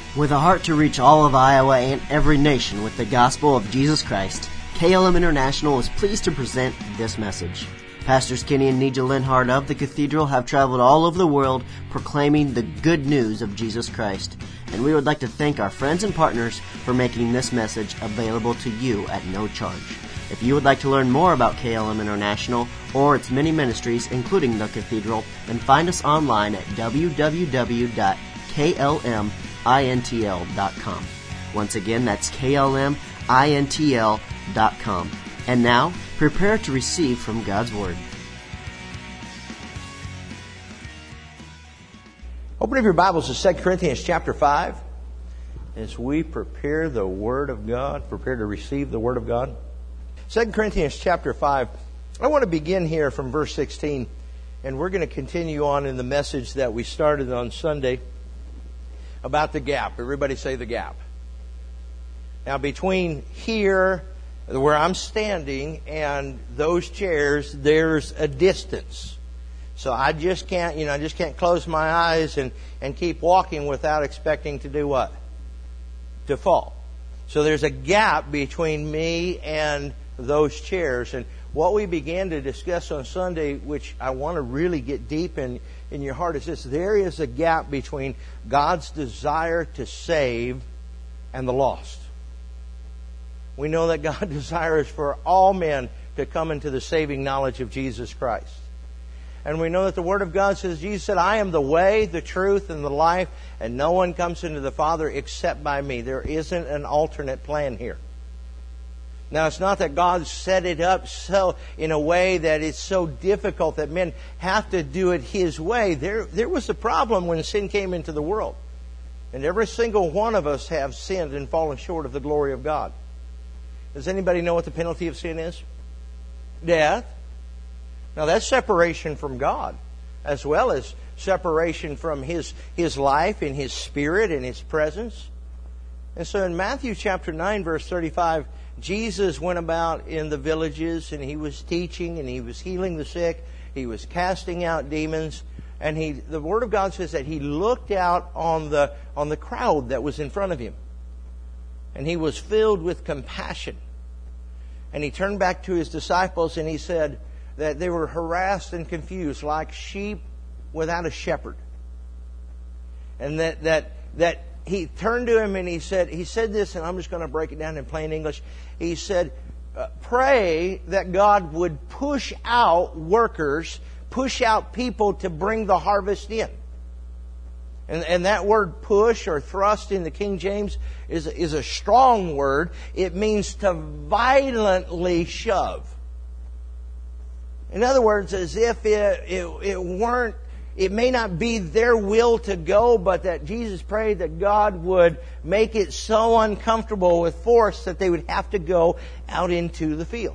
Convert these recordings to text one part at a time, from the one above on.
With a heart to reach all of Iowa and every nation with the gospel of Jesus Christ, KLM International is pleased to present this message. Pastors Kenny and Nija Linhart of the Cathedral have traveled all over the world proclaiming the good news of Jesus Christ. And we would like to thank our friends and partners for making this message available to you at no charge. If you would like to learn more about KLM International or its many ministries, including the Cathedral, then find us online at www.klmintl.com. Once again, that's klmintl.com. And now, prepare to receive from God's Word. Open up your Bibles to 2 Corinthians chapter 5 as we prepare the Word of God, prepare to receive the Word of God. 2 Corinthians chapter 5, I want to begin here from verse 16, and we're going to continue on in the message that we started on Sunday about the gap. Everybody say the gap. Now, between here, where I'm standing, and those chairs, there's a distance. So I just can't close my eyes and keep walking without expecting to do what? To fall. So there's a gap between me and those chairs. And what we began to discuss on Sunday, which I want to really get deep in your heart, is this: there is a gap between God's desire to save and the lost. We know that God desires for all men to come into the saving knowledge of Jesus Christ. And we know that the Word of God says, Jesus said, I am the way, the truth, and the life, and no one comes into the Father except by me. There isn't an alternate plan here. Now, it's not that God set it up so in a way that it's so difficult that men have to do it His way. There was a problem when sin came into the world. And every single one of us have sinned and fallen short of the glory of God. Does anybody know what the penalty of sin is? Death. Now, that's separation from God, as well as separation from His life and His Spirit and His presence. And so in Matthew chapter 9, verse 35, Jesus went about in the villages, and He was teaching, and He was healing the sick, He was casting out demons, and the Word of God says that He looked out on the crowd that was in front of Him, and He was filled with compassion. And He turned back to His disciples, and He said that they were harassed and confused like sheep without a shepherd. And that He turned to him and he said this, and I'm just going to break it down in plain English. He said, pray that God would push out workers, push out people to bring the harvest in. And that word push or thrust in the King James is a strong word. It means to violently shove. In other words, as if it may not be their will to go, but that Jesus prayed that God would make it so uncomfortable with force that they would have to go out into the field.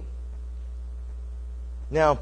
Now,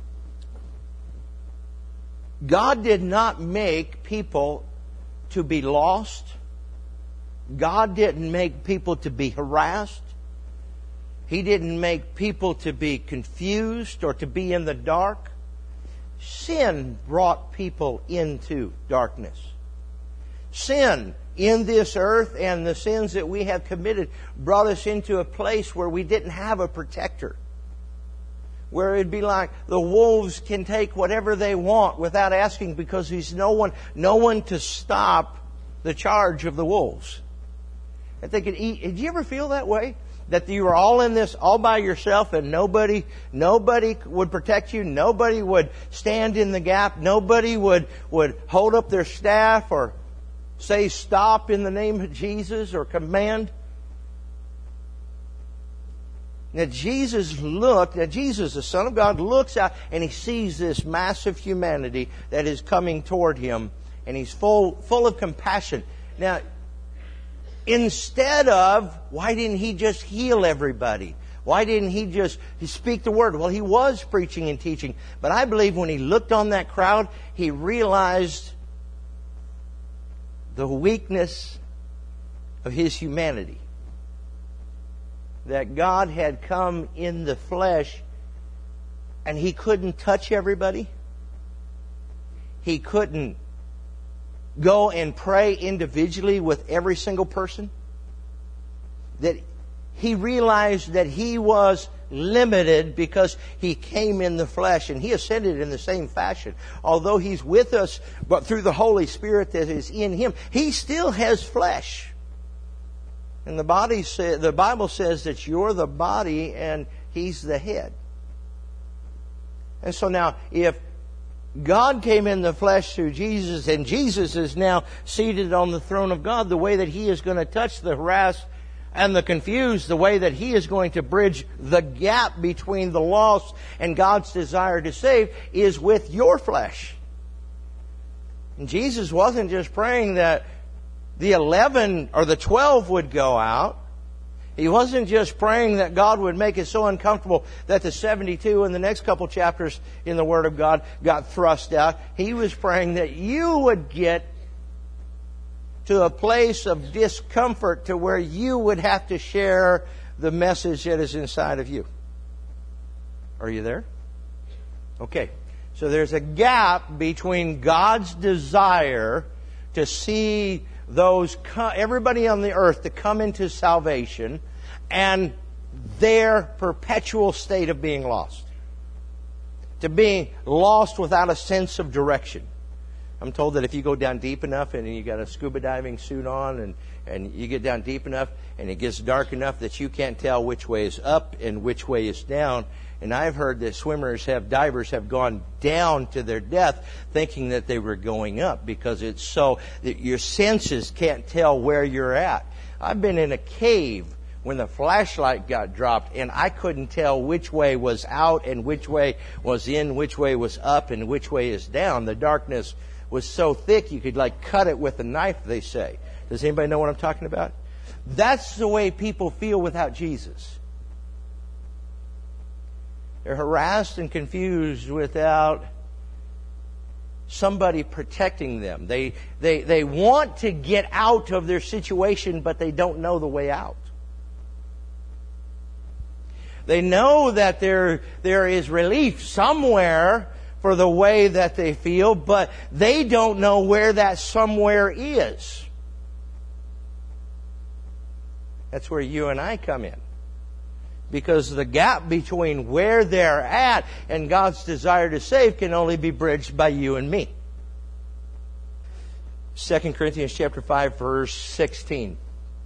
God did not make people to be lost. God didn't make people to be harassed. He didn't make people to be confused or to be in the dark. Sin brought people into darkness. Sin in this earth and the sins that we have committed brought us into a place where we didn't have a protector. Where it'd be like the wolves can take whatever they want without asking, because there's no one to stop the charge of the wolves. That they could eat. Did you ever feel that way? That you were all in this all by yourself, and nobody would protect you. Nobody would stand in the gap. Nobody would hold up their staff or say stop in the name of Jesus or command. Now Jesus, the Son of God, looks out and He sees this massive humanity that is coming toward Him, and He's full of compassion. Now, instead of, why didn't He just heal everybody? Why didn't He just speak the word? Well, He was preaching and teaching. But I believe when He looked on that crowd, He realized the weakness of His humanity. That God had come in the flesh, and He couldn't touch everybody. He couldn't go and pray individually with every single person? That He realized that He was limited because He came in the flesh, and He ascended in the same fashion. Although He's with us, but through the Holy Spirit that is in Him, He still has flesh. And the Bible says that you're the body and He's the head. And so now, if God came in the flesh through Jesus, and Jesus is now seated on the throne of God, the way that He is going to touch the harassed and the confused, the way that He is going to bridge the gap between the lost and God's desire to save, is with your flesh. And Jesus wasn't just praying that the 11 or the 12 would go out. He wasn't just praying that God would make it so uncomfortable that the 72 in the next couple chapters in the Word of God got thrust out. He was praying that you would get to a place of discomfort to where you would have to share the message that is inside of you. Are you there? Okay. So there's a gap between God's desire to see everybody on the earth to come into salvation and their perpetual state of being lost. To being lost without a sense of direction. I'm told that if you go down deep enough and you got a scuba diving suit on and you get down deep enough and it gets dark enough that you can't tell which way is up and which way is down. And I've heard that divers have gone down to their death thinking that they were going up because it's so that your senses can't tell where you're at. I've been in a cave when the flashlight got dropped and I couldn't tell which way was out and which way was in, which way was up and which way is down. The darkness was so thick you could cut it with a knife, they say. Does anybody know what I'm talking about? That's the way people feel without Jesus. They're harassed and confused without somebody protecting them. They want to get out of their situation, but they don't know the way out. They know that there is relief somewhere for the way that they feel, but they don't know where that somewhere is. That's where you and I come in. Because the gap between where they're at and God's desire to save can only be bridged by you and me. 2 Corinthians chapter 5, verse 16.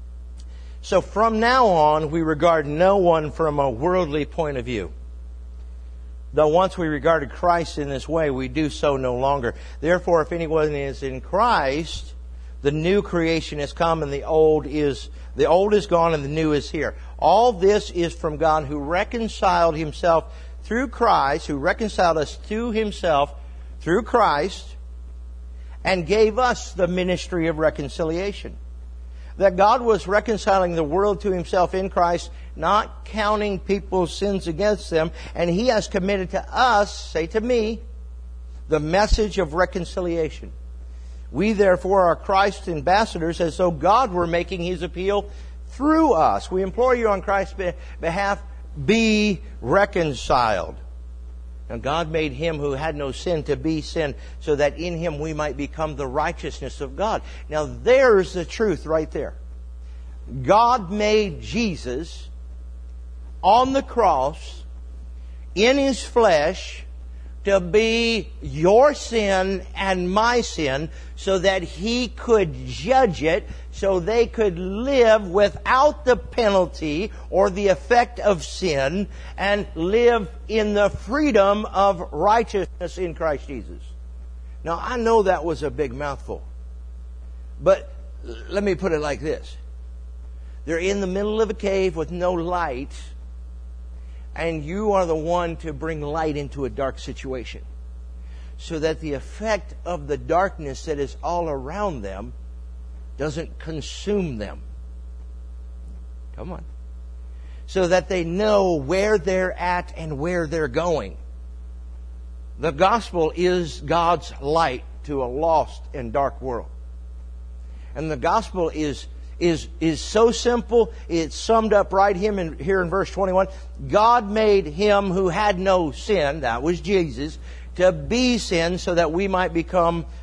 So from now on, we regard no one from a worldly point of view. Though once we regarded Christ in this way, we do so no longer. Therefore, if anyone is in Christ, the new creation has come and the old is gone and the new is here. All this is from God who reconciled Himself through Christ, who reconciled us to Himself through Christ and gave us the ministry of reconciliation. That God was reconciling the world to Himself in Christ, not counting people's sins against them, and He has committed to us, say to me, the message of reconciliation. We therefore are Christ's ambassadors, as though God were making His appeal through us. We implore you on Christ's behalf, be reconciled. Now God made Him who had no sin to be sin, so that in Him we might become the righteousness of God. Now there's the truth right there. God made Jesus on the cross, in His flesh, to be your sin and my sin, so that He could judge it, so they could live without the penalty or the effect of sin, and live in the freedom of righteousness in Christ Jesus. Now, I know that was a big mouthful, but let me put it like this. They're in the middle of a cave with no light, and you are the one to bring light into a dark situation, so that the effect of the darkness that is all around them doesn't consume them. Come on. So that they know where they're at and where they're going. The gospel is God's light to a lost and dark world. And the gospel is so simple. It's summed up right here in verse 21. God made Him who had no sin, that was Jesus, to be sin, so that we might become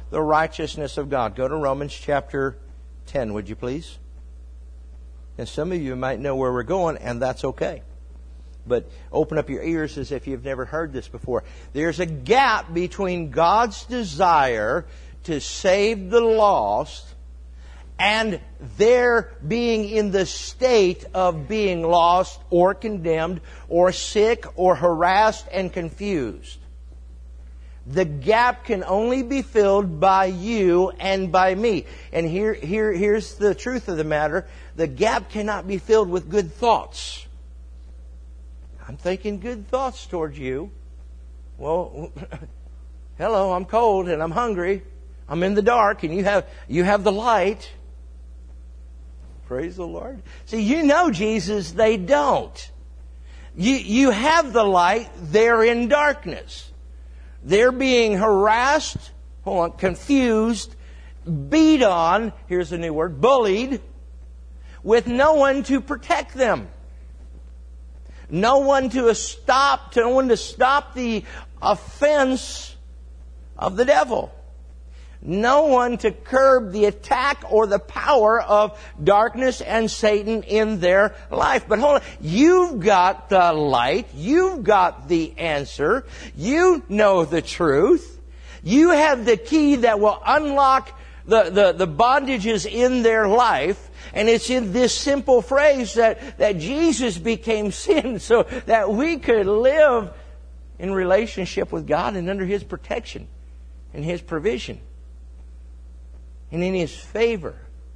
the righteousness of God. Go to Romans chapter 10, would you please? And some of you might know where we're going, and that's okay. But open up your ears as if you've never heard this before. There's a gap between God's desire to save the lost and their being in the state of being lost or condemned or sick or harassed and confused. The gap can only be filled by you and by me. And here's the truth of the matter. The gap cannot be filled with good thoughts. I'm thinking good thoughts towards you. Well, hello, I'm cold and I'm hungry. I'm in the dark and you have the light. Praise the Lord. See, you know Jesus, they don't. You have the light, they're in darkness. They're being harassed, confused, beat on, here's a new word, bullied, with no one to protect them. No one to stop the offense of the devil. No one to curb the attack or the power of darkness and Satan in their life. But hold on, you've got the light. You've got the answer. You know the truth. You have the key that will unlock the bondages in their life. And it's in this simple phrase that Jesus became sin so that we could live in relationship with God and under His protection and His provision. And in His favor.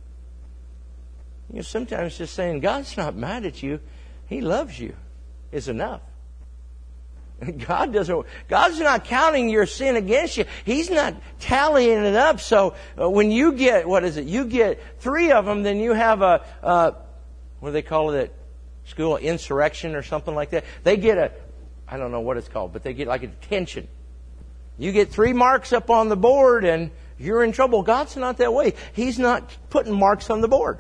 Sometimes just saying, God's not mad at you. He loves you is enough. God's not counting your sin against you. He's not tallying it up. So when you get, you get 3 of them, then you have what do they call it at school? Insurrection or something like that. They get I don't know what it's called, but they get like a detention. You get 3 marks up on the board and you're in trouble. God's not that way. He's not putting marks on the board.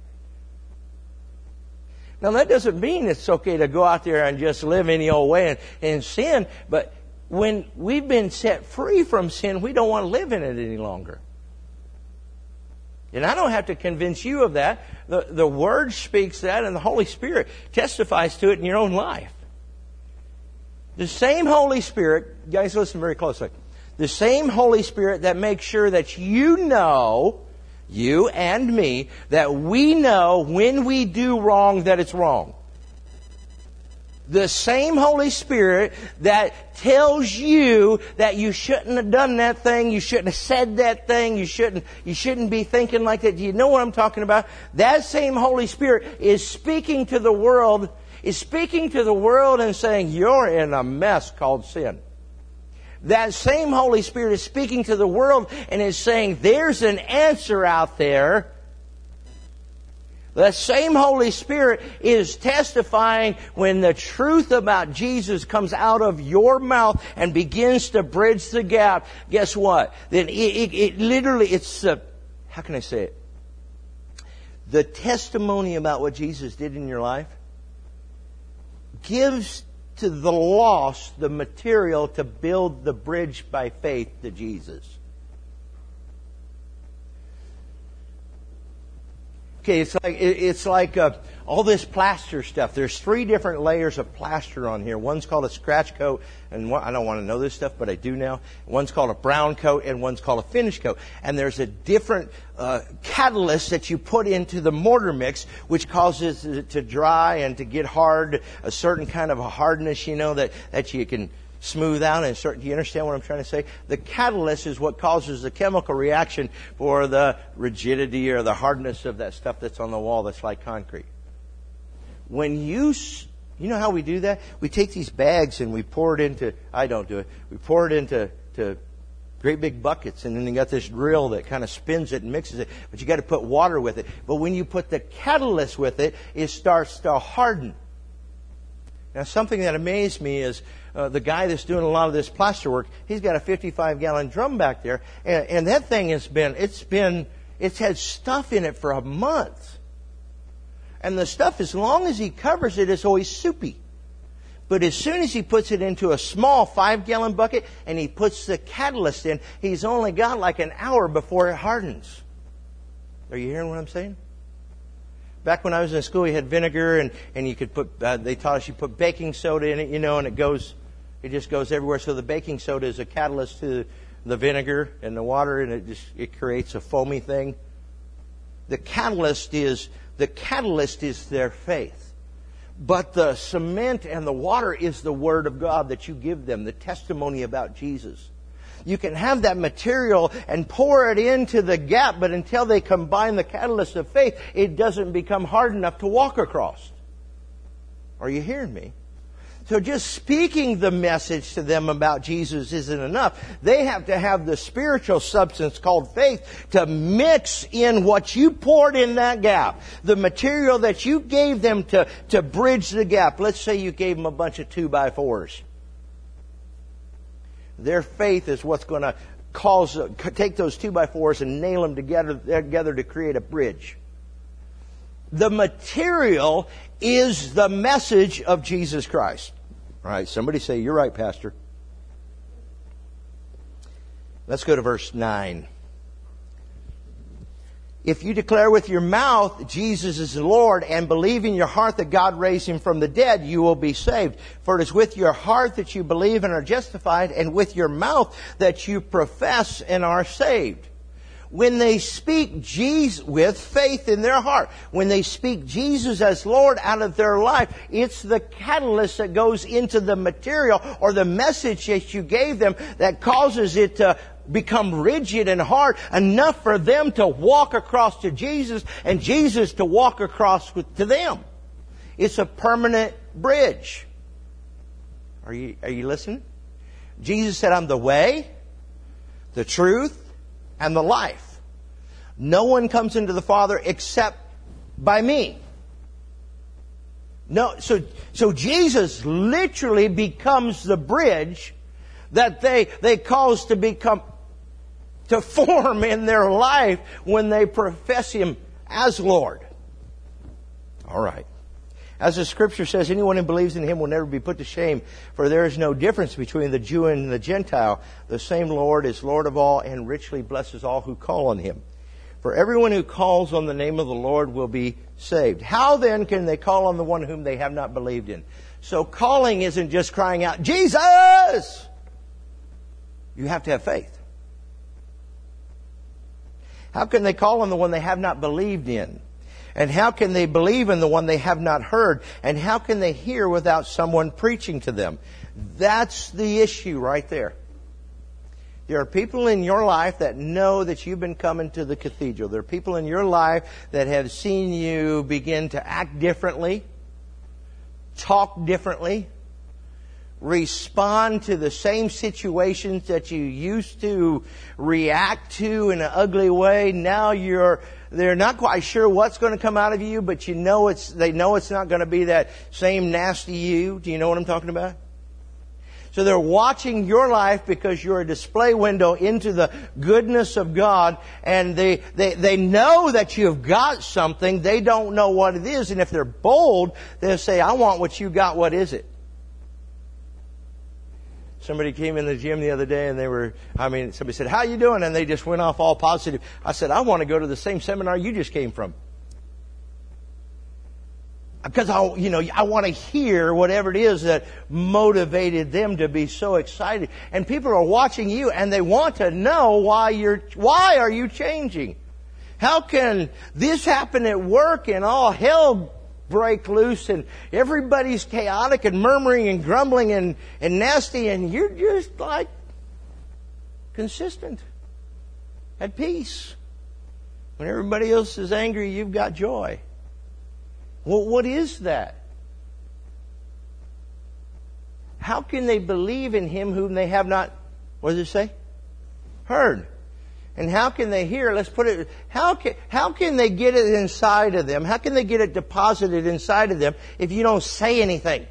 Now, that doesn't mean it's okay to go out there and just live any old way and sin. But when we've been set free from sin, we don't want to live in it any longer. And I don't have to convince you of that. The Word speaks that, and the Holy Spirit testifies to it in your own life. The same Holy Spirit, guys, listen very closely. The same Holy Spirit that makes sure that you and me, that we know when we do wrong that it's wrong. The same Holy Spirit that tells you that you shouldn't have done that thing, you shouldn't have said that thing, you shouldn't be thinking like that. Do you know what I'm talking about? That same Holy Spirit is speaking to the world, and saying, you're in a mess called sin. That same Holy Spirit is speaking to the world and is saying, there's an answer out there. The same Holy Spirit is testifying when the truth about Jesus comes out of your mouth and begins to bridge the gap. Guess what? Then it literally, how can I say it? The testimony about what Jesus did in your life gives to the lost the material to build the bridge by faith to Jesus. Okay, it's like all this plaster stuff. There's 3 different layers of plaster on here. One's called a scratch coat, and I don't want to know this stuff, but I do now. One's called a brown coat, and one's called a finish coat. And there's a different catalyst that you put into the mortar mix, which causes it to dry and to get hard, a certain kind of a hardness, that you can smooth out. Do you understand what I'm trying to say? The catalyst is what causes the chemical reaction for the rigidity or the hardness of that stuff that's on the wall that's like concrete. When you know how we do that? We take these bags and we pour it into, I don't do it, we pour it into great big buckets, and then you got this drill that kind of spins it and mixes it, but you got to put water with it. But when you put the catalyst with it, it starts to harden. Now, something that amazed me is the guy that's doing a lot of this plaster work, he's got a 55-gallon drum back there, and that thing it's had stuff in it for a month. And the stuff, as long as he covers it, is always soupy. But as soon as he puts it into a small 5-gallon bucket and he puts the catalyst in, he's only got like an hour before it hardens. Are you hearing what I'm saying? Back when I was in school, we had vinegar, and you could put, they taught us you put baking soda in it, and it just goes everywhere. So the baking soda is a catalyst to the vinegar and the water, and it creates a foamy thing. The catalyst is their faith. But the cement and the water is the Word of God that you give them, the testimony about Jesus. You can have that material and pour it into the gap, but until they combine the catalyst of faith, it doesn't become hard enough to walk across. Are you hearing me? So just speaking the message to them about Jesus isn't enough. They have to have the spiritual substance called faith to mix in what you poured in that gap. The material that you gave them to bridge the gap. Let's say you gave them a bunch of 2x4s. Their faith is what's going to take those 2x4s and nail them together to create a bridge. The material is the message of Jesus Christ. All right, somebody say, "You're right, Pastor." Let's go to verse 9. If you declare with your mouth Jesus is the Lord and believe in your heart that God raised Him from the dead, you will be saved. For it is with your heart that you believe and are justified, and with your mouth that you profess and are saved. When they speak Jesus with faith in their heart, when they speak Jesus as Lord out of their life, it's the catalyst that goes into the material or the message that you gave them that causes it to become rigid and hard enough for them to walk across to Jesus and Jesus to walk across to them. It's a permanent bridge. Are you listening? Jesus said, "I'm the way, the truth, and the life. No one comes into the Father except by me." No, so Jesus literally becomes the bridge that they cause to form in their life when they profess Him as Lord. All right. As the Scripture says, anyone who believes in Him will never be put to shame, for there is no difference between the Jew and the Gentile. The same Lord is Lord of all and richly blesses all who call on Him. For everyone who calls on the name of the Lord will be saved. How then can they call on the one whom they have not believed in? So calling isn't just crying out, "Jesus!" You have to have faith. How can they call on the one they have not believed in? And how can they believe in the one they have not heard? And how can they hear without someone preaching to them? That's the issue right there. There are people in your life that know that you've been coming to the cathedral. There are people in your life that have seen you begin to act differently, talk differently, respond to the same situations that you used to react to in an ugly way. Now they're not quite sure what's going to come out of you, but they know it's not going to be that same nasty you. Do you know what I'm talking about? So they're watching your life because you're a display window into the goodness of God, and they know that you've got something. They don't know what it is, and if they're bold, they'll say, "I want what you got. What is it?" Somebody came in the gym the other day and somebody said, "How you doing?" And they just went off all positive. I said, "I want to go to the same seminar you just came from." Because I want to hear whatever it is that motivated them to be so excited. And people are watching you and they want to know why are you changing? How can this happen at work and all hell break loose and everybody's chaotic and murmuring and grumbling and nasty, and you're just like consistent, at peace. When everybody else is angry, you've got joy. Well, what is that? How can they believe in Him whom they have not, what does it say? Heard. And how can they hear? Let's put it, how can they get it inside of them? How can they get it deposited inside of them if you don't say anything?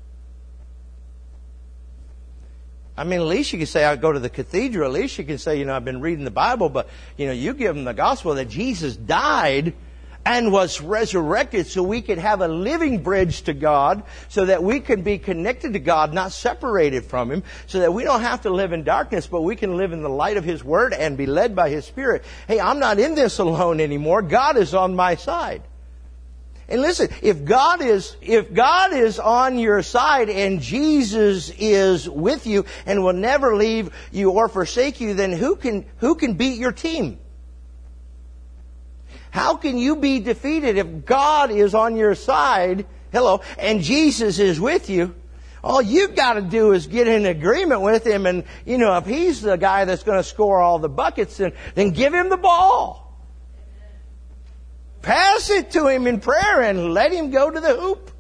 I mean, at least you can say, "I go to the cathedral." At least you can say, "I've been reading the Bible," but, you give them the gospel that Jesus died and was resurrected so we could have a living bridge to God, so that we can be connected to God, not separated from Him, so that we don't have to live in darkness, but we can live in the light of His Word and be led by His Spirit. Hey, I'm not in this alone anymore. God is on my side. And listen, if God is on your side and Jesus is with you and will never leave you or forsake you, then who can beat your team? How can you be defeated if God is on your side, and Jesus is with you? All you've got to do is get in agreement with Him, and, if He's the guy that's going to score all the buckets, then give Him the ball. Pass it to Him in prayer and let Him go to the hoop.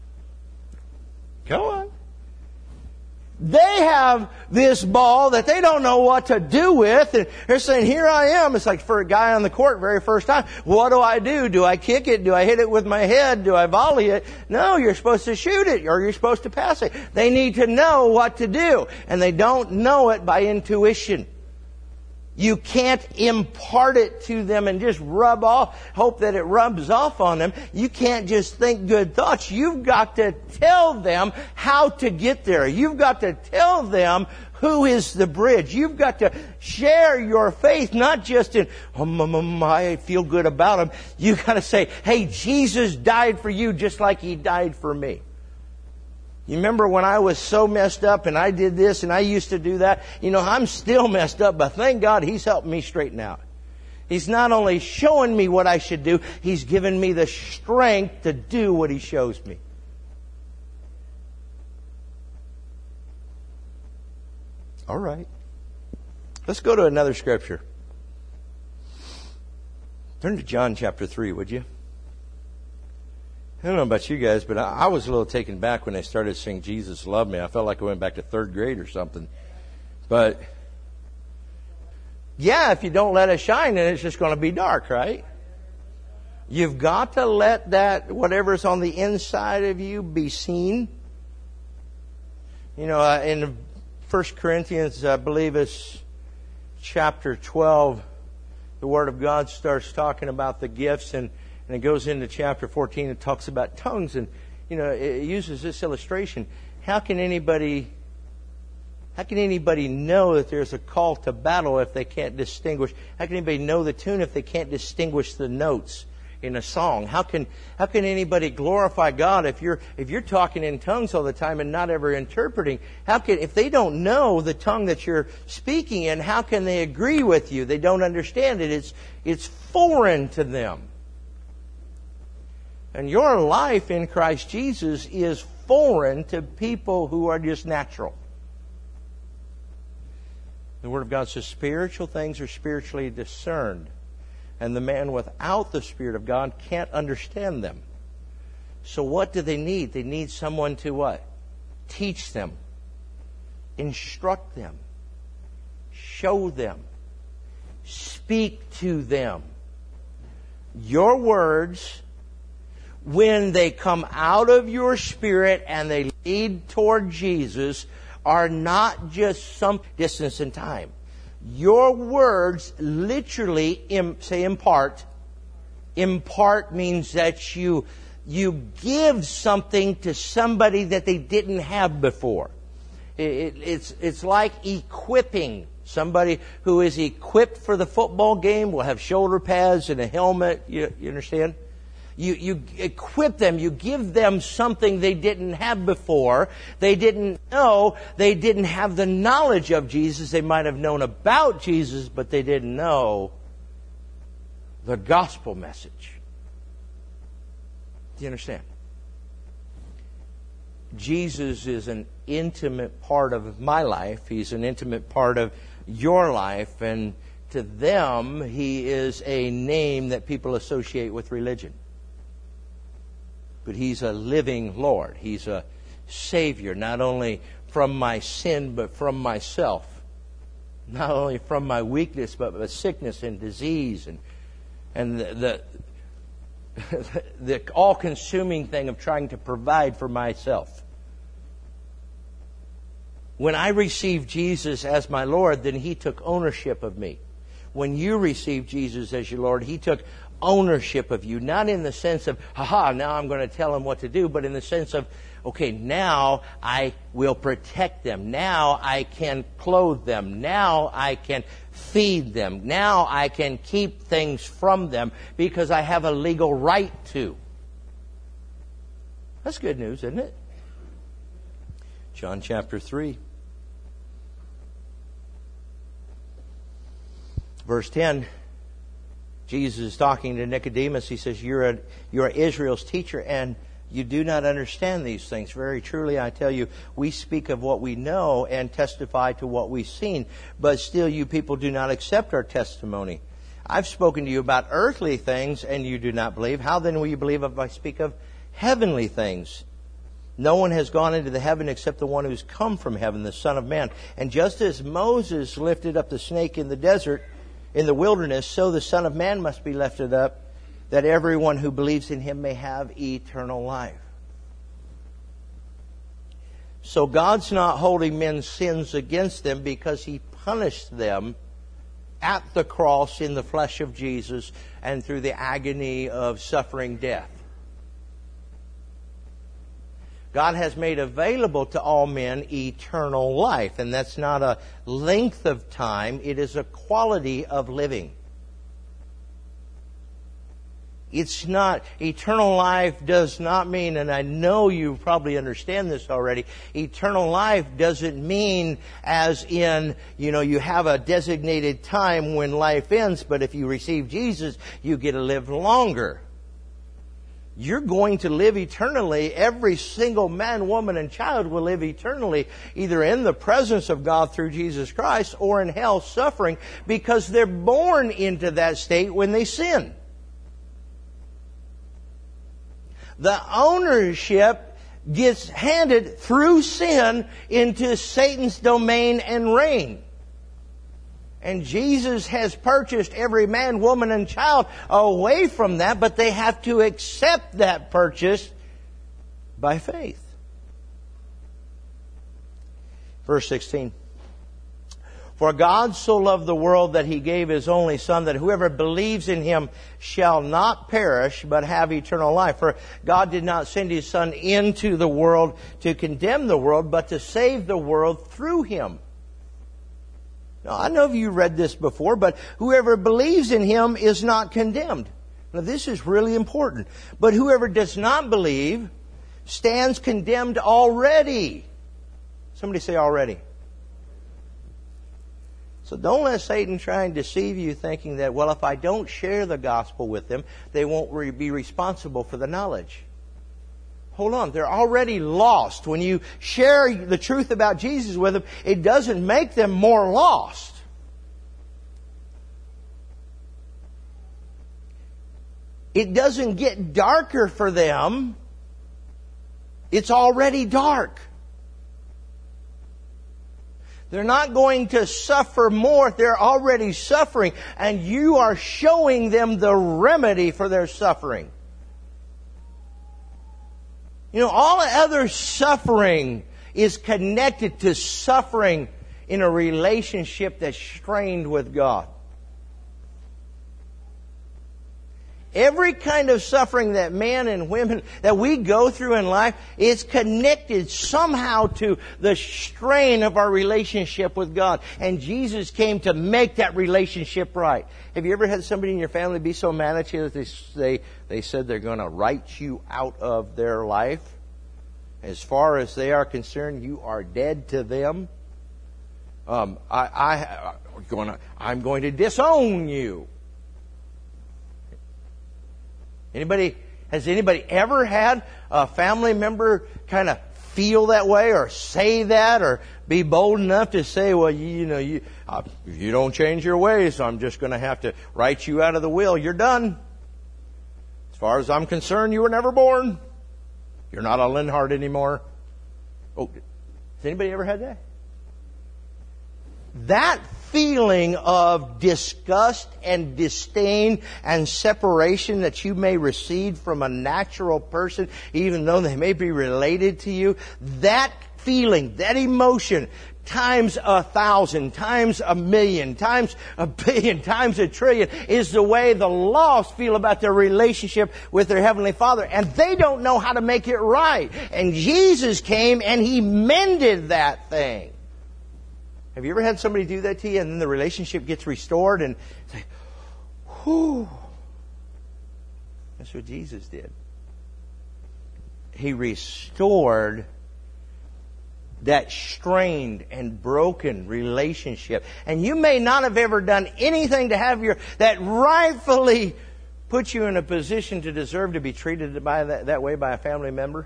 Go on. They have this ball that they don't know what to do with, and they're saying, here I am. It's like for a guy on the court very first time. What do? Do I kick it? Do I hit it with my head? Do I volley it? No, you're supposed to shoot it, or you're supposed to pass it. They need to know what to do, and they don't know it by intuition. You can't impart it to them and just hope that it rubs off on them. You can't just think good thoughts. You've got to tell them how to get there. You've got to tell them who is the bridge. You've got to share your faith, not just in, I feel good about Him. You've got to say, hey, Jesus died for you just like He died for me. You remember when I was so messed up and I did this and I used to do that? I'm still messed up, but thank God He's helped me straighten out. He's not only showing me what I should do, He's given me the strength to do what He shows me. All right. Let's go to another scripture. Turn to John chapter 3, would you? I don't know about you guys, but I was a little taken back when they started singing Jesus Loved Me. I felt like I went back to 3rd grade or something. But, yeah, if you don't let it shine, then it's just going to be dark, right? You've got to let that, whatever's on the inside of you, be seen. In 1 Corinthians, I believe it's chapter 12, the Word of God starts talking about the gifts, and it goes into chapter 14 and talks about tongues, and it uses this illustration. How can anybody know that there's a call to battle if they can't distinguish? How can anybody know the tune if they can't distinguish the notes in a song? How can anybody glorify God if you're talking in tongues all the time and not ever interpreting? If they don't know the tongue that you're speaking in, how can they agree with you? They don't understand it. It's foreign to them. And your life in Christ Jesus is foreign to people who are just natural. The Word of God says spiritual things are spiritually discerned. And the man without the Spirit of God can't understand them. So what do they need? They need someone to what? Teach them. Instruct them. Show them. Speak to them. Your words, when they come out of your spirit and they lead toward Jesus, are not just some distance in time. Your words literally say impart. Impart means that you give something to somebody that they didn't have before. It's like equipping. Somebody who is equipped for the football game will have shoulder pads and a helmet. You understand? You equip them. You give them something they didn't have before. They didn't know. They didn't have the knowledge of Jesus. They might have known about Jesus, but they didn't know the gospel message. Do you understand? Jesus is an intimate part of my life. He's an intimate part of your life. And to them, He is a name that people associate with religion. But He's a living Lord. He's a Savior, not only from my sin, but from myself. Not only from my weakness, but the sickness and disease and the all-consuming thing of trying to provide for myself. When I received Jesus as my Lord, then He took ownership of me. When you received Jesus as your Lord, He took ownership of you. Not in the sense of, now I'm going to tell them what to do, but in the sense of, okay, now I will protect them. Now I can clothe them. Now I can feed them. Now I can keep things from them because I have a legal right to. That's good news, isn't it? John chapter 3. Verse 10. Jesus is talking to Nicodemus. He says, You're Israel's teacher, and you do not understand these things. Very truly, I tell you, we speak of what we know and testify to what we've seen, but still you people do not accept our testimony. I've spoken to you about earthly things, and you do not believe. How then will you believe if I speak of heavenly things? No one has gone into the heaven except the one who's come from heaven, the Son of Man. And just as Moses lifted up the snake in the desert, in the wilderness, so the Son of Man must be lifted up, that everyone who believes in Him may have eternal life. So God's not holding men's sins against them because He punished them at the cross in the flesh of Jesus and through the agony of suffering death. God has made available to all men eternal life, and that's not a length of time, it is a quality of living. It's not, eternal life does not mean, and I know you probably understand this already, eternal life doesn't mean as in, you have a designated time when life ends, but if you receive Jesus, you get to live longer. You're going to live eternally. Every single man, woman, and child will live eternally, either in the presence of God through Jesus Christ or in hell suffering, because they're born into that state when they sin. The ownership gets handed through sin into Satan's domain and reign. And Jesus has purchased every man, woman, and child away from that, but they have to accept that purchase by faith. Verse 16. For God so loved the world that He gave His only Son, that whoever believes in Him shall not perish, but have eternal life. For God did not send His Son into the world to condemn the world, but to save the world through Him. Now, I know you read this before, but whoever believes in Him is not condemned. Now, this is really important. But whoever does not believe stands condemned already. Somebody say already. So don't let Satan try and deceive you thinking that, well, if I don't share the gospel with them, they won't be responsible for the knowledge. Hold on, they're already lost. When you share the truth about Jesus with them, it doesn't make them more lost. It doesn't get darker for them. It's already dark. They're not going to suffer more. They're already suffering. And you are showing them the remedy for their suffering. All other suffering is connected to suffering in a relationship that's strained with God. Every kind of suffering that men and women that we go through in life is connected somehow to the strain of our relationship with God. And Jesus came to make that relationship right. Have you ever had somebody in your family be so mad at you that they said they're going to write you out of their life? As far as they are concerned, you are dead to them. I'm going to disown you. Has anybody ever had a family member kind of feel that way or say that or be bold enough to say, well, if you don't change your ways, I'm just going to have to write you out of the will. You're done. As far as I'm concerned, you were never born. You're not a Linhart anymore. Oh, has anybody ever had that? That feeling of disgust and disdain and separation that you may receive from a natural person, even though they may be related to you, that feeling, that emotion times 1,000, times 1,000,000, times 1,000,000,000, times 1,000,000,000,000 is the way the lost feel about their relationship with their Heavenly Father. And they don't know how to make it right. And Jesus came and He mended that thing. Have you ever had somebody do that to you and then the relationship gets restored and say, whew. That's what Jesus did. He restored that strained and broken relationship. And you may not have ever done anything to have that rightfully put you in a position to deserve to be treated by that way by a family member.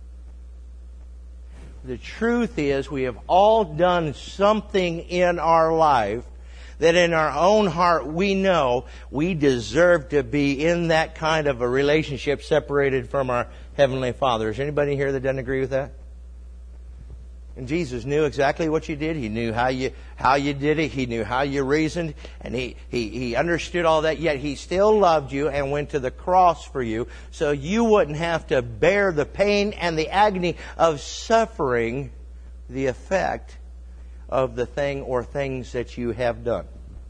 The truth is, we have all done something in our life that in our own heart we know we deserve to be in that kind of a relationship separated from our Heavenly Father. Is anybody here that doesn't agree with that? And Jesus knew exactly what you did. He knew how you did it. He knew how you reasoned. And he understood all that. Yet He still loved you and went to the cross for you so you wouldn't have to bear the pain and the agony of suffering the effect of the thing or things that you have done.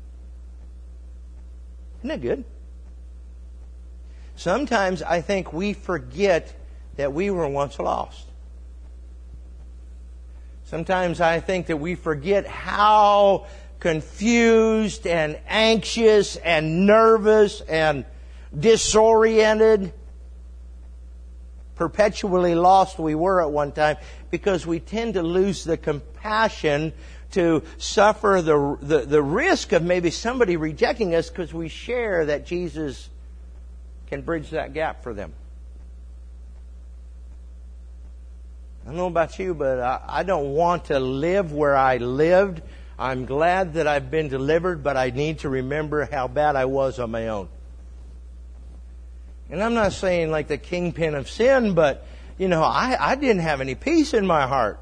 Isn't that good? Sometimes I think we forget that we were once lost. Sometimes I think that we forget how confused and anxious and nervous and disoriented, perpetually lost we were at one time, because we tend to lose the compassion to suffer the risk of maybe somebody rejecting us because we share that Jesus can bridge that gap for them. I don't know about you, but I don't want to live where I lived. I'm glad that I've been delivered, but I need to remember how bad I was on my own. And I'm not saying like the kingpin of sin, but, I didn't have any peace in my heart.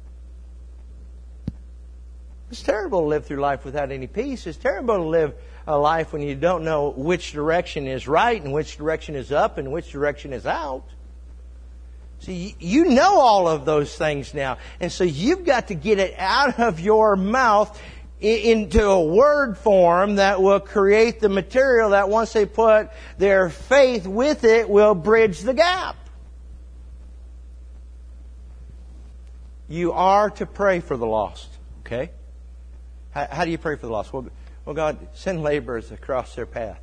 It's terrible to live through life without any peace. It's terrible to live a life when you don't know which direction is right and which direction is up and which direction is out. See, you know all of those things now. And so you've got to get it out of your mouth into a word form that will create the material that once they put their faith with it will bridge the gap. You are to pray for the lost. Okay? How do you pray for the lost? Well, God, send laborers across their path.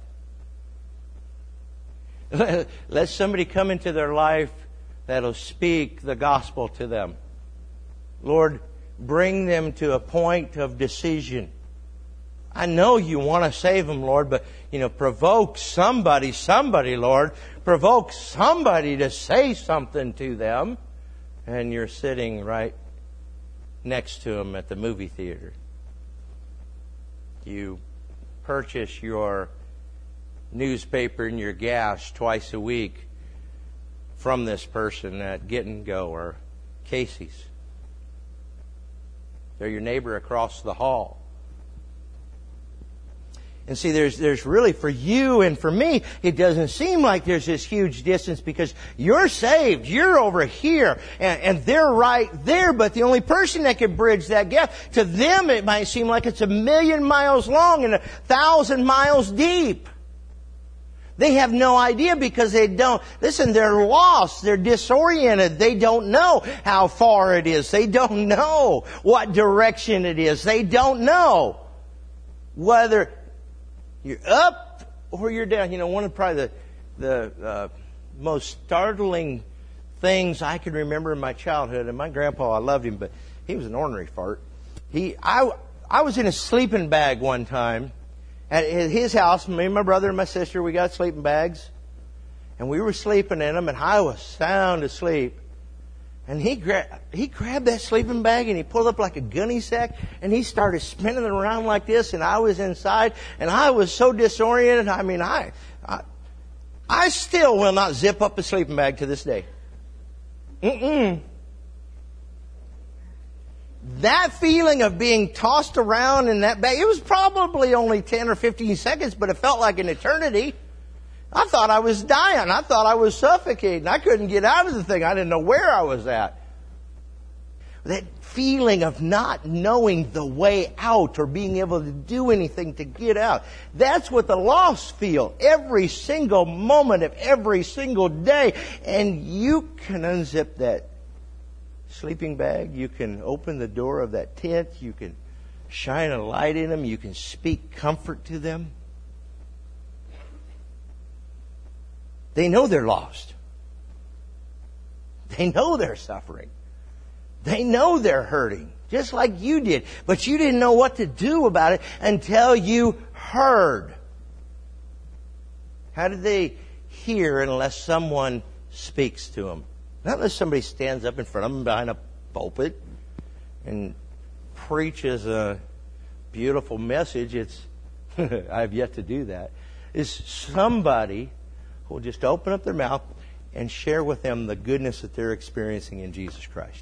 Let somebody come into their life that'll speak the gospel to them. Lord, bring them to a point of decision. I know you want to save them, Lord, but, provoke somebody, Lord. Provoke somebody to say something to them. And you're sitting right next to them at the movie theater. You purchase your newspaper and your gas twice a week from this person at Get and Go or Casey's. They're your neighbor across the hall. And see, there's really, for you and for me, it doesn't seem like there's this huge distance because you're saved. You're over here and they're right there. But the only person that can bridge that gap, to them it might seem like it's 1,000,000 miles long and 1,000 miles deep. They have no idea because they're lost. They're disoriented. They don't know how far it is. They don't know what direction it is. They don't know whether you're up or you're down. One of probably the most startling things I can remember in my childhood, and my grandpa, I loved him, but he was an ornery fart. I was in a sleeping bag one time. At his house, me and my brother and my sister, we got sleeping bags. And we were sleeping in them, and I was sound asleep. And he grabbed that sleeping bag, and he pulled up like a gunny sack, and he started spinning it around like this, and I was inside, and I was so disoriented. I mean, I still will not zip up a sleeping bag to this day. That feeling of being tossed around in that bag, it was probably only 10 or 15 seconds, but it felt like an eternity. I thought I was dying. I thought I was suffocating. I couldn't get out of the thing. I didn't know where I was at. that feeling of not knowing the way out or being able to do anything to get out. That's what the lost feel every single moment of every single day. And you can unzip that sleeping bag. You can open the door of that tent. You can shine a light in them. You can speak comfort to them. They know they're lost. They know they're suffering. They know they're hurting, just like you did. But you didn't know what to do about it until you heard. How did they hear unless someone speaks to them? Not unless somebody stands up in front of them behind a pulpit and preaches a beautiful message. I've yet to do that. It's somebody who will just open up their mouth and share with them the goodness that they're experiencing in Jesus Christ.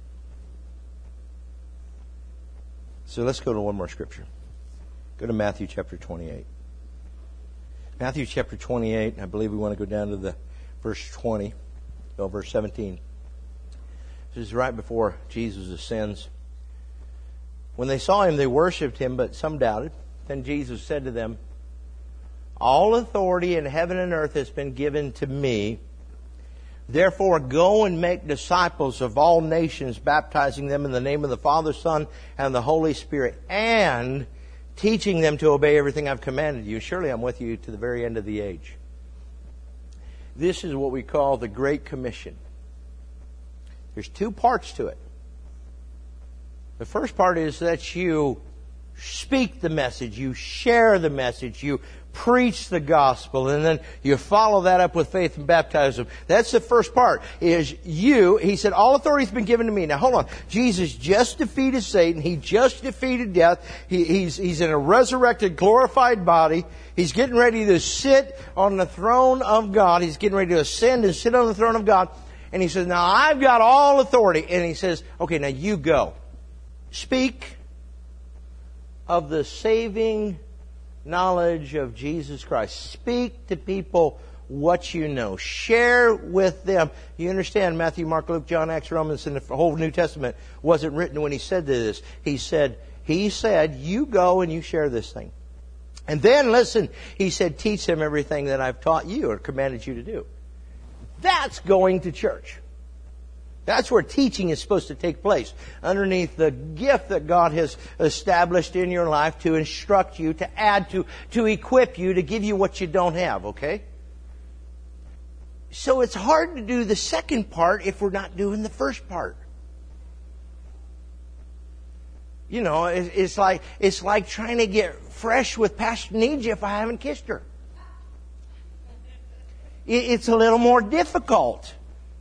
So let's go to one more scripture. Go to Matthew chapter 28. Matthew chapter 28, I believe we want to go down to the verse 20. No, verse 17. This is right before Jesus ascends. When they saw him, they worshipped him, but some doubted. Then Jesus said to them, "All authority in heaven and earth has been given to me. Therefore, go and make disciples of all nations, baptizing them in the name of the Father, Son, and the Holy Spirit, and teaching them to obey everything I've commanded you. Surely I'm with you to the very end of the age." This is what we call the Great Commission. There's two parts to it. The first part is that you speak the message, you share the message, you preach the gospel, and then you follow that up with faith and baptism. That's the first part. He said, all authority has been given to me. Now hold on. Jesus just defeated Satan. He just defeated death. He's in a resurrected, glorified body. He's getting ready to sit on the throne of God. He's getting ready to ascend and sit on the throne of God. And he says, now I've got all authority. And he says, okay, now you go. Speak of the saving knowledge of Jesus Christ. Speak to people what you know. Share with them. You understand, Matthew, Mark, Luke, John, Acts, Romans, and the whole New Testament wasn't written when he said this. He said, you go and you share this thing. And then, listen, he said, teach them everything that I've taught you or commanded you to do. That's going to church. That's where teaching is supposed to take place. Underneath the gift that God has established in your life to instruct you, to add to equip you, to give you what you don't have, okay? So it's hard to do the second part if we're not doing the first part. You know, it's like trying to get fresh with Pastor Nija if I haven't kissed her. It's a little more difficult.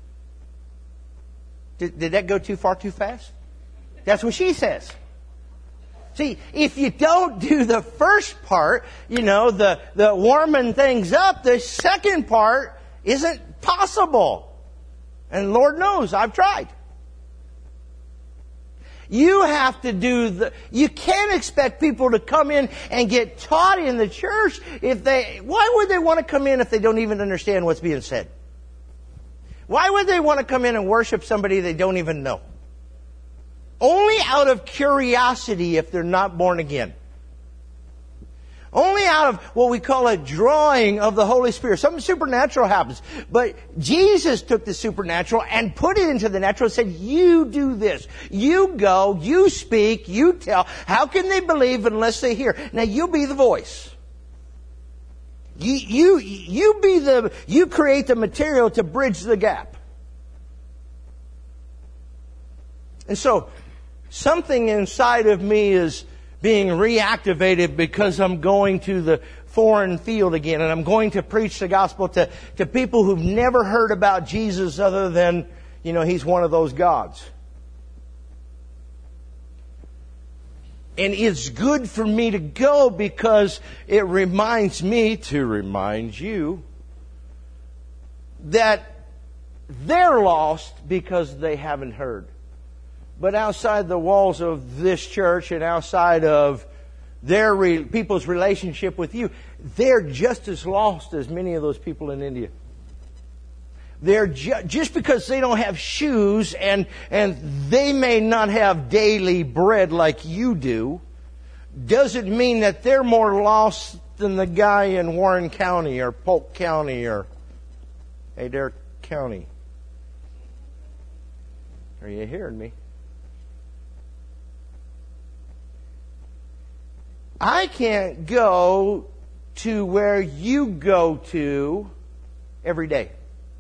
Did that go too far too fast? That's what she says. See, if you don't do the first part, you know, the warming things up, the second part isn't possible. And Lord knows, I've tried. You have to you can't expect people to come in and get taught in the church why would they want to come in if they don't even understand what's being said? Why would they want to come in and worship somebody they don't even know? Only out of curiosity if they're not born again. Only out of what we call a drawing of the Holy Spirit. Something supernatural happens. But Jesus took the supernatural and put it into the natural and said, you do this. You go, you speak, you tell. How can they believe unless they hear? Now you be the voice. You create the material to bridge the gap. And so, something inside of me is being reactivated because I'm going to the foreign field again and I'm going to preach the gospel to people who've never heard about Jesus other than, you know, He's one of those gods. And it's good for me to go because it reminds me to remind you that they're lost because they haven't heard. But outside the walls of this church and outside of their people's relationship with you, they're just as lost as many of those people in India. Just because they don't have shoes and they may not have daily bread like you do, doesn't mean that they're more lost than the guy in Warren County or Polk County or Adair County. Are you hearing me? I can't go to where you go to every day.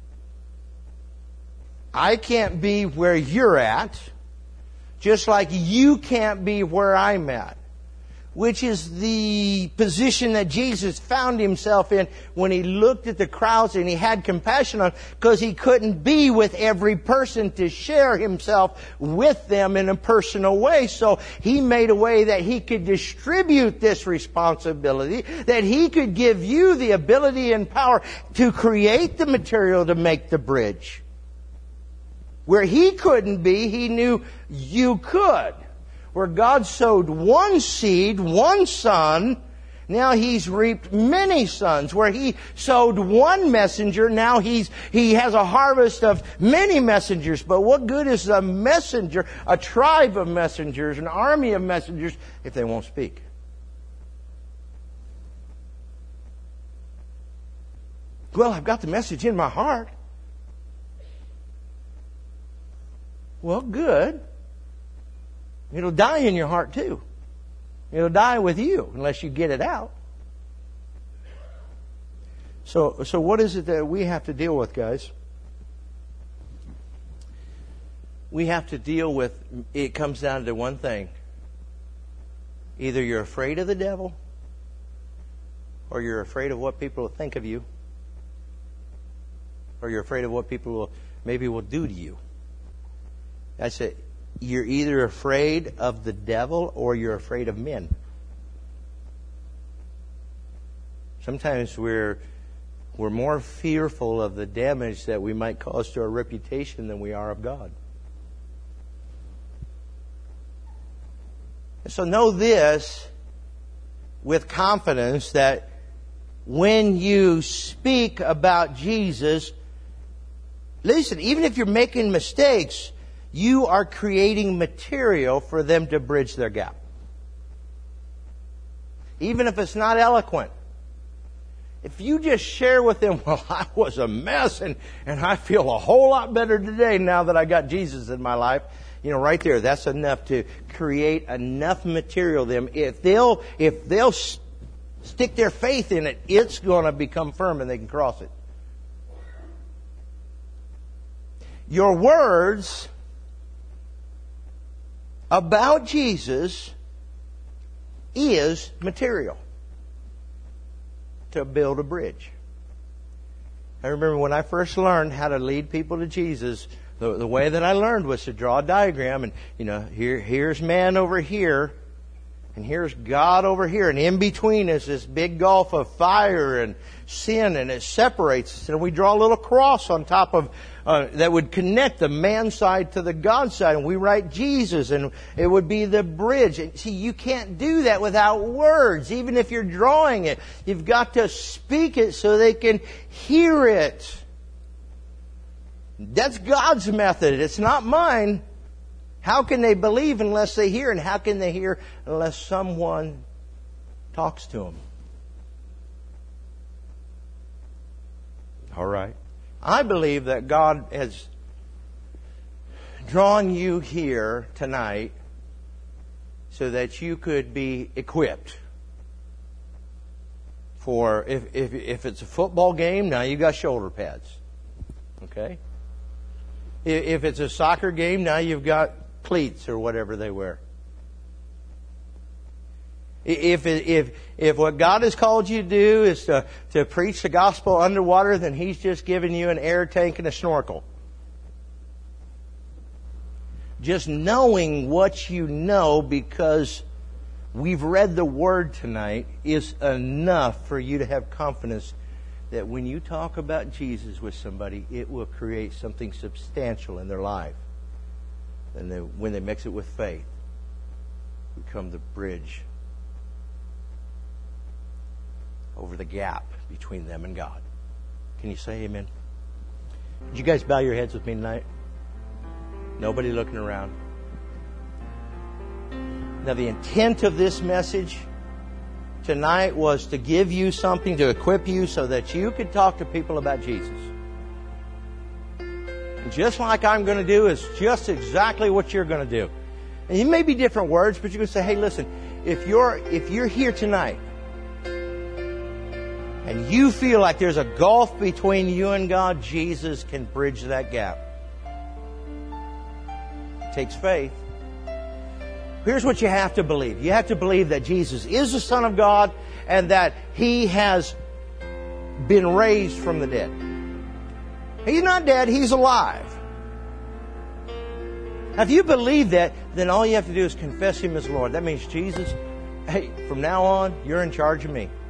I can't be where you're at, just like you can't be where I'm at, which is the position that Jesus found himself in when he looked at the crowds and he had compassion on, because he couldn't be with every person to share himself with them in a personal way. So he made a way that he could distribute this responsibility, that he could give you the ability and power to create the material to make the bridge. Where he couldn't be, he knew you could. Where God sowed one seed, one son, now he's reaped many sons. Where he sowed one messenger, now he has a harvest of many messengers. But what good is a messenger, a tribe of messengers, an army of messengers, if they won't speak? Well, I've got the message in my heart. Well, good. It'll die in your heart too. It'll die with you unless you get it out. So what is it that we have to deal with, guys? We have to deal with, it comes down to one thing. Either you're afraid of the devil, or you're afraid of what people will think of you, or you're afraid of what people will do to you. I said, you're either afraid of the devil or you're afraid of men. Sometimes we're more fearful of the damage that we might cause to our reputation than we are of God. And so know this with confidence, that when you speak about Jesus, listen, even if you're making mistakes, you are creating material for them to bridge their gap. Even if it's not eloquent. If you just share with them, well, I was a mess and I feel a whole lot better today now that I got Jesus in my life. You know, right there, that's enough to create enough material them. If they'll stick their faith in it, it's going to become firm and they can cross it. Your words about Jesus is material to build a bridge. I remember when I first learned how to lead people to Jesus, the way that I learned was to draw a diagram, and here's man over here, and here's God over here, and in between is this big gulf of fire and sin, and it separates us. And we draw a little cross on top of that would connect the man side to the God side, and we write Jesus, and it would be the bridge. And see, you can't do that without words. Even if you're drawing it, you've got to speak it so they can hear it. That's God's method. It's not mine. How can they believe unless they hear? And how can they hear unless someone talks to them? All right. I believe that God has drawn you here tonight so that you could be equipped for, if it's a football game, now you've got shoulder pads. Okay? If it's a soccer game, now you've got cleats or whatever they wear. If what God has called you to do is to preach the gospel underwater, then He's just given you an air tank and a snorkel. Just knowing what you know because we've read the Word tonight is enough for you to have confidence that when you talk about Jesus with somebody, it will create something substantial in their life. And when they mix it with faith, become the bridge over the gap between them and God. Can you say amen? Would you guys bow your heads with me tonight? Nobody looking around. Now, the intent of this message tonight was to give you something, to equip you so that you could talk to people about Jesus. And just like I'm going to do is just exactly what you're going to do. And it may be different words, but you're going to say, hey, listen, if you're here tonight and you feel like there's a gulf between you and God, Jesus can bridge that gap. It takes faith. Here's what you have to believe. You have to believe that Jesus is the Son of God and that He has been raised from the dead. He's not dead, He's alive. Now, if you believe that, then all you have to do is confess Him as Lord. That means, Jesus, hey, from now on, you're in charge of me.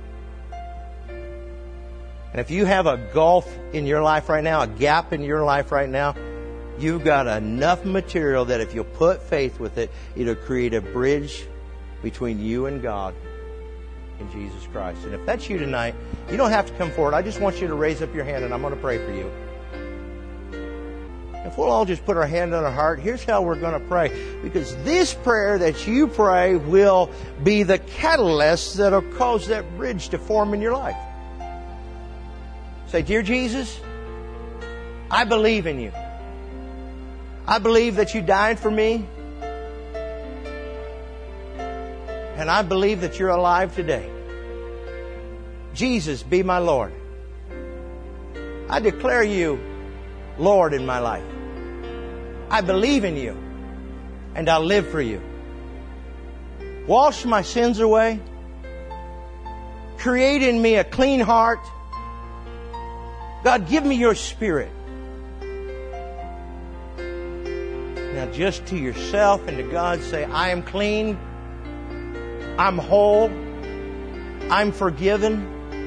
And if you have a gulf in your life right now, a gap in your life right now, you've got enough material that if you'll put faith with it, it'll create a bridge between you and God in Jesus Christ. And if that's you tonight, you don't have to come forward. I just want you to raise up your hand and I'm going to pray for you. If we'll all just put our hand on our heart, here's how we're going to pray. Because this prayer that you pray will be the catalyst that will cause that bridge to form in your life. Say, Dear Jesus, I believe in you. I believe that you died for me. And I believe that you're alive today. Jesus, be my Lord. I declare you Lord in my life. I believe in you. And I'll live for you. Wash my sins away. Create in me a clean heart. God, give me your Spirit. Now just to yourself and to God say, I am clean. I'm whole. I'm forgiven.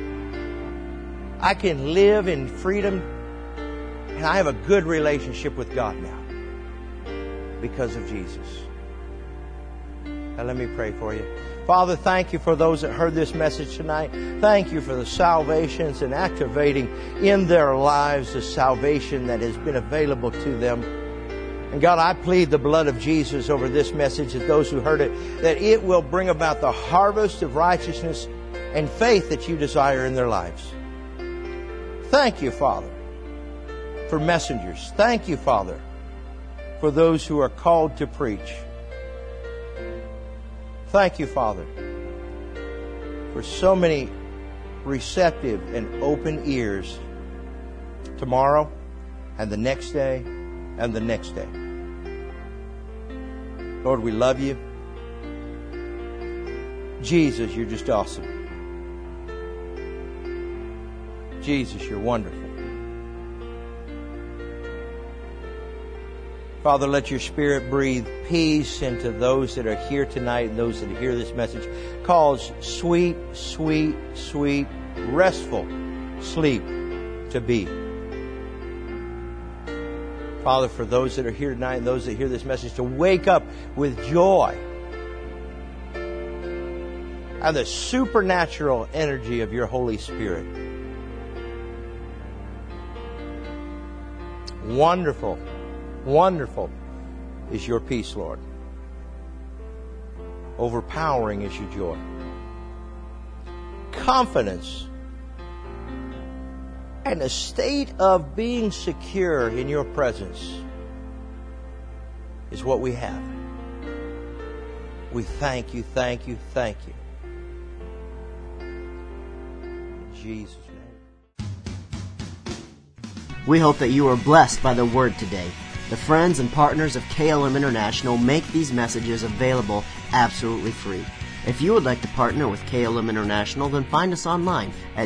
I can live in freedom. And I have a good relationship with God now because of Jesus. Now let me pray for you. Father, thank you for those that heard this message tonight. Thank you for the salvations and activating in their lives the salvation that has been available to them. And God, I plead the blood of Jesus over this message that those who heard it, that it will bring about the harvest of righteousness and faith that you desire in their lives. Thank you, Father, for messengers. Thank you, Father, for those who are called to preach. Thank you, Father, for so many receptive and open ears tomorrow and the next day and the next day. Lord, we love you. Jesus, you're just awesome. Jesus, you're wonderful. Father, let your Spirit breathe peace into those that are here tonight and those that hear this message. Cause sweet, sweet, sweet, restful sleep to be. Father, for those that are here tonight and those that hear this message, to wake up with joy and the supernatural energy of your Holy Spirit. Wonderful, wonderful is your peace, Lord. Overpowering is your joy. Confidence and a state of being secure in your presence is what we have. We thank you, thank you, thank you. In Jesus' name. We hope that you are blessed by the Word today. The friends and partners of KLM International make these messages available absolutely free. If you would like to partner with KLM International, then find us online at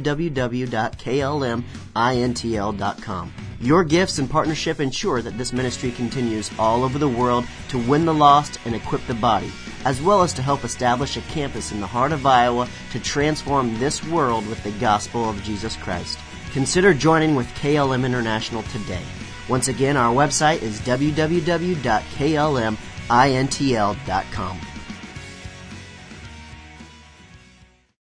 www.klmintl.com. Your gifts and partnership ensure that this ministry continues all over the world to win the lost and equip the body, as well as to help establish a campus in the heart of Iowa to transform this world with the gospel of Jesus Christ. Consider joining with KLM International today. Once again, our website is www.klmintl.com.